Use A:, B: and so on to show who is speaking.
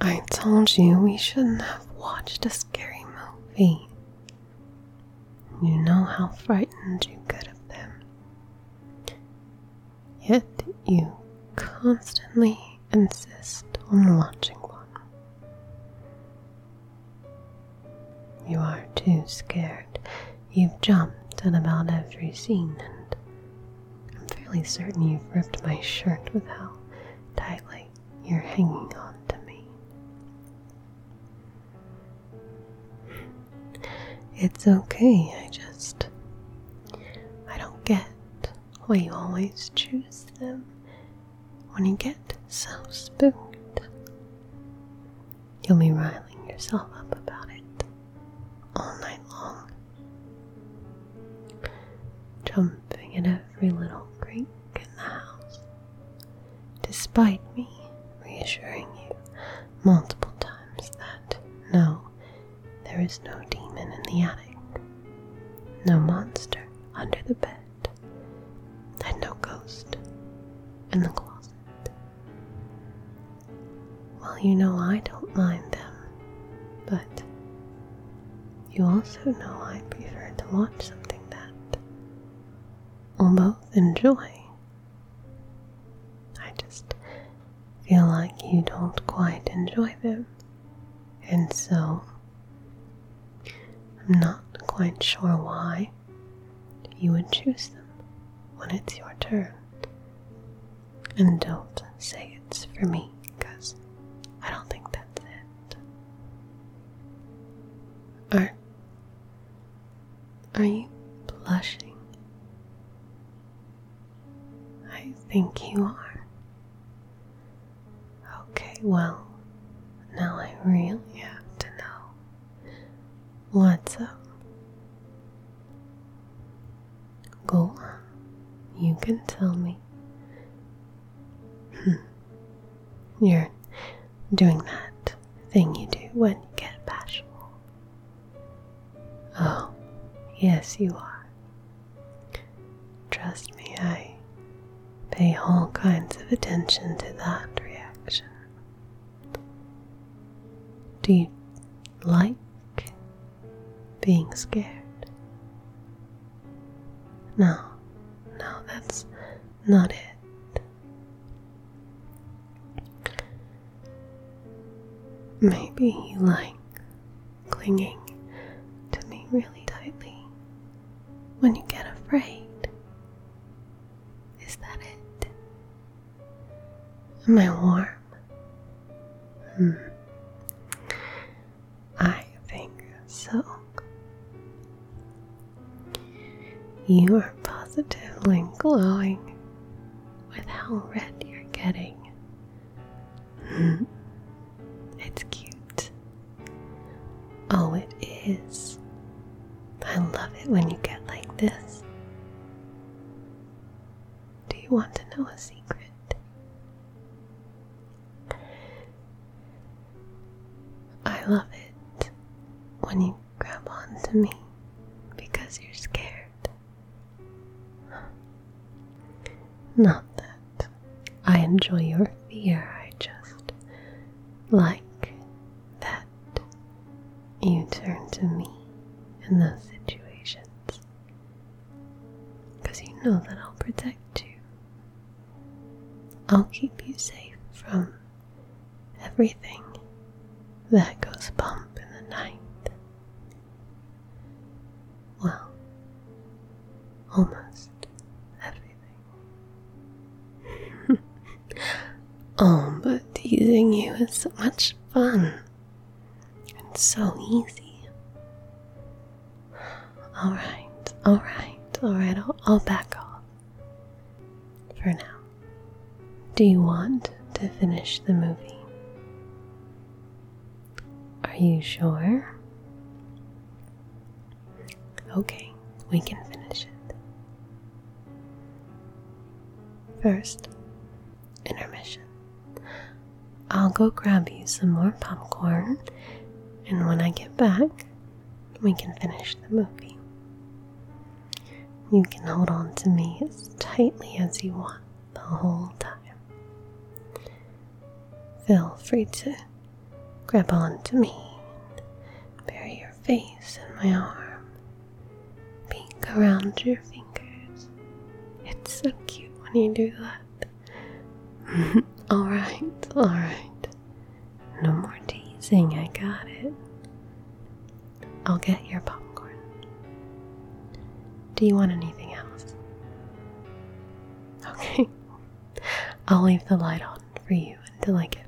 A: I told you we shouldn't have watched a scary movie. You know how frightened you get of them. Yet you constantly insist on watching one. You are too scared. You've jumped at about every scene, and I'm fairly certain you've ripped my shirt with how tightly you're hanging on to me. It's okay, I don't get why you always choose them when you get so spooked. You'll be riling yourself up about it all night long, jumping at every little creak in the house, despite me reassuring you multiple times that no, there is no demon in the attic, no monster under the bed, and no ghost in the closet. Well, you know I don't mind them, but you also know I prefer to watch something that we'll both enjoy. I just feel like you don't quite enjoy them, and so I'm not quite sure why you would choose them when it's your turn. And don't say it's for me, because I don't think that's it. Are you blushing? I think you are. Okay, well, now I really have to know. What's up? Go on. You can tell me. You're doing that thing you do when you get bashful. Oh, yes you are. Trust me, I pay all kinds of attention to that reaction. Do you like being scared? No, that's not it. Maybe you like clinging to me really tightly when you get afraid. Is that it? Am I warm? I think so. You are positively glowing with how red you're getting. It's cute. Oh, it is. I love it when you get like this. Do you want to know a secret? I love it when you grab onto me because you're scared. Not that I enjoy your fear, I just like that you turn to me in those situations, because you know that I'll protect you. I'll keep you safe from everything that goes bump in the night. Well, almost everything. Oh, but teasing you is so much fun. And so easy. Alright, I'll back off. For now. Do you want to finish the movie? Are you sure? Okay, we can finish it. First, intermission. I'll go grab you some more popcorn, and when I get back, we can finish the movie. You can hold on to me as tightly as you want the whole time. Feel free to grab onto me, bury your face in my arm, peek around your fingers. It's so cute when you do that. Alright. No more teasing, I got it. I'll get your popcorn. Do you want anything else? Okay. I'll leave the light on for you until I get